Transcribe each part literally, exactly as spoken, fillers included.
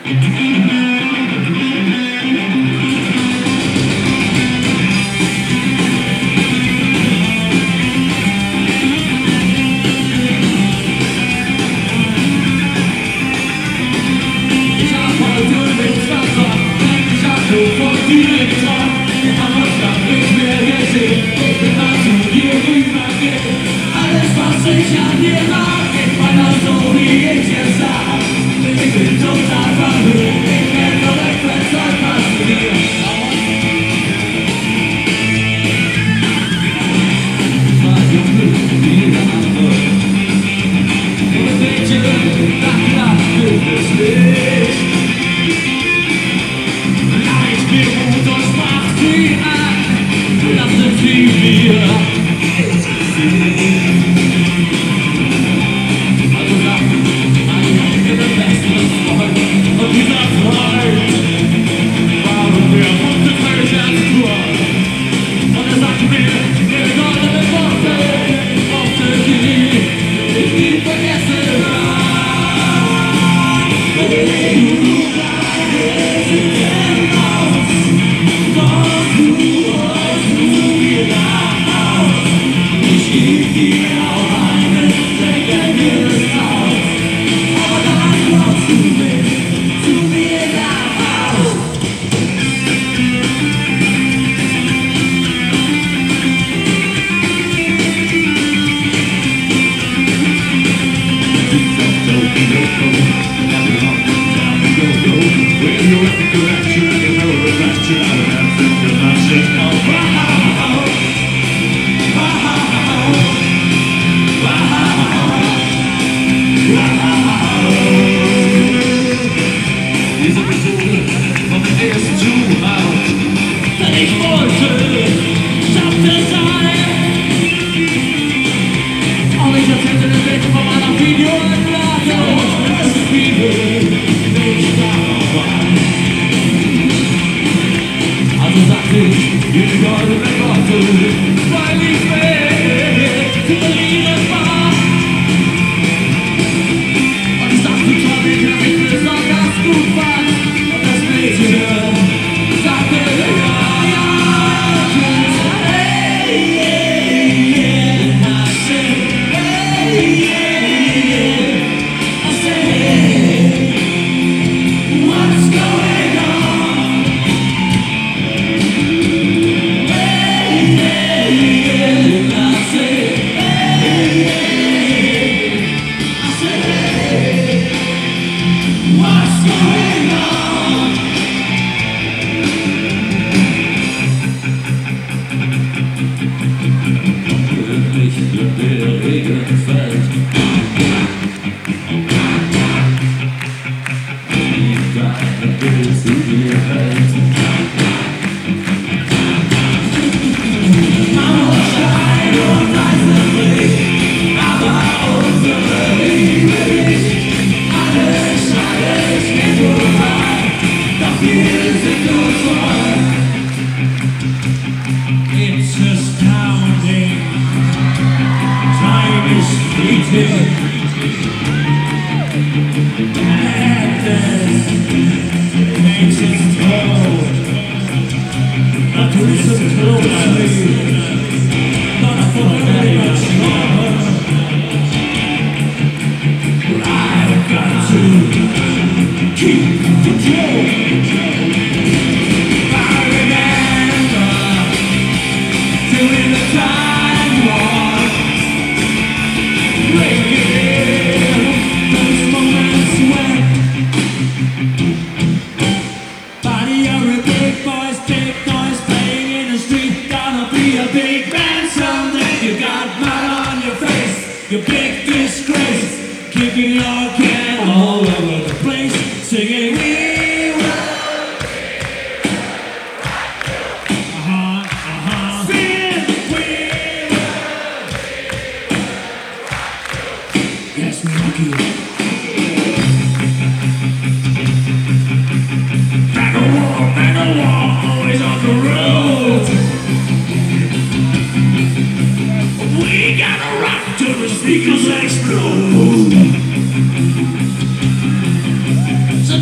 Because explode. Supposed to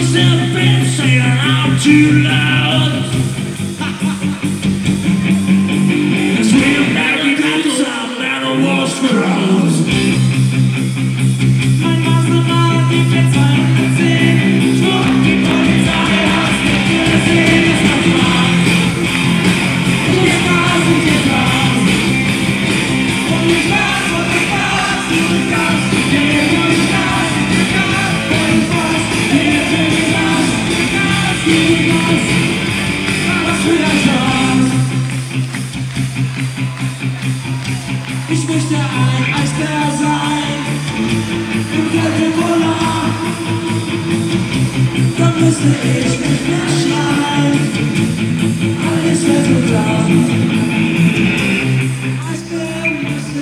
yourself been saying I'm too loud. Cause we're married to some man who was for us. Mein Mastermann, die jetzt ein Sinn. Schwupp, die Polizei, hast du gesehen, ist das wahr? Du warst und jetzt warst. Und ich weiß, was du warst. Du kannst nicht gehen, wo ich warst. Du kannst, wo ich warst. Hier bin ich raus. Du kannst, wie du warst. Was für ein Spaß. Ich möchte ein Eisbär sein. Im Guatemala. Dann müsste ich nicht mehr schreien. Alles wäre so klar. Eisbär müsste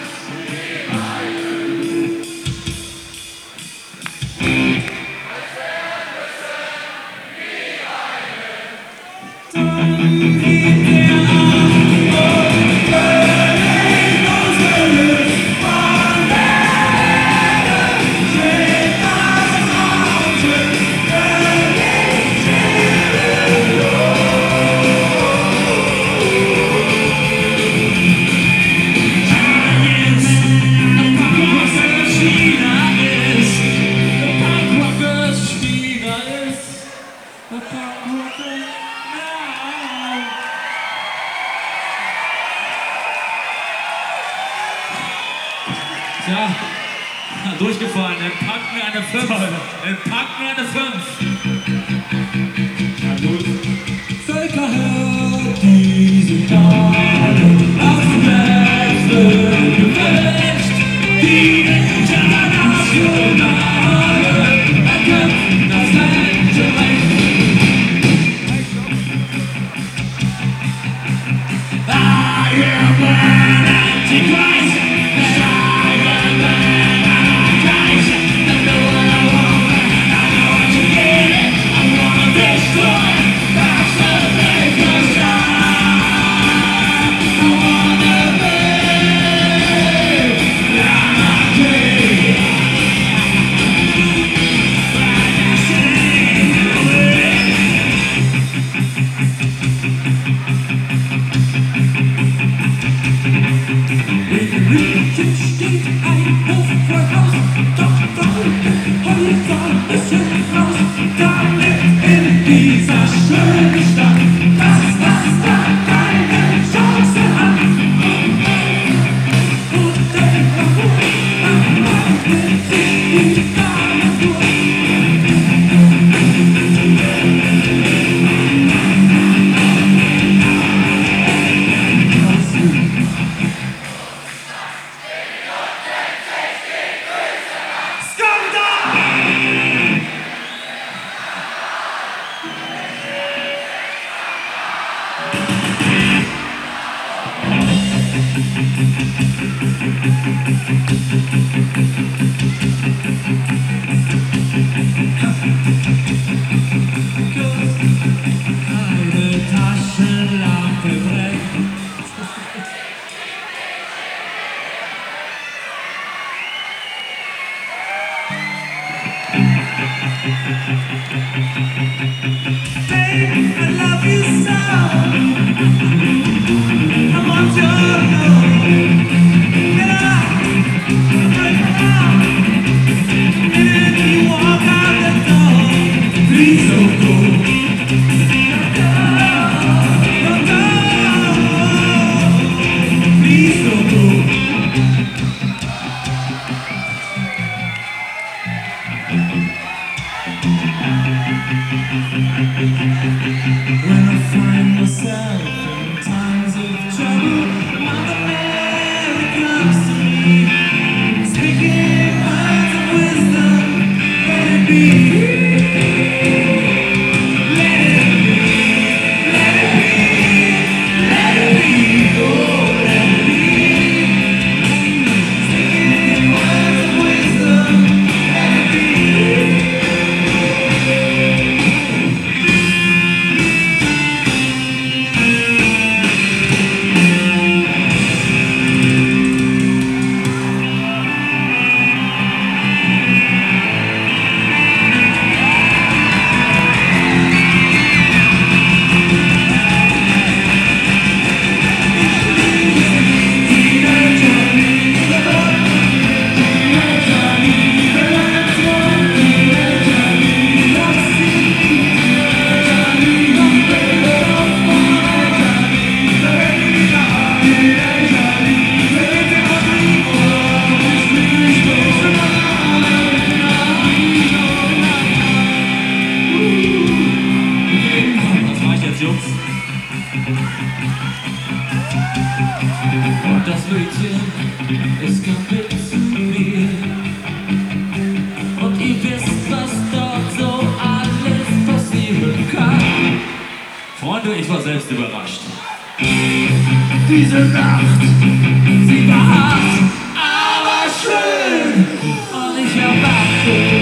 Tja, durchgefallen. Dann packt mir eine fünf. Dann packt mir eine fünf. Na gut. Völker hört diesen Tag auf dem Wechsel gewäscht. Die Internationale erkämpfen das Menschenrecht. I am an Antichrist. Steht ein Hof vor Haus, doch warum Häuser bisschen raus, damit in dieser schönen Stadt, das was da keine Chance hat. Und der Warum macht mit sich die Natur. Eine Taschenlampe brennt. Baby, I love you so. I want you to know that I break down. And you walk out the door. Please don't go. Don't go. Please don't go. When I find myself in times of trouble, Mother Mary comes to me, speaking words of wisdom. Let it be, let it be, let it be, let it be, oh, let it be. Speaking words of wisdom. Let it be. Und das Mädchen, es kam mit zu mir. Und ihr wisst, was dort so alles passieren kann. Freunde, ich war selbst überrascht. Diese Nacht, sie war hart, aber schön. Und ich erwarte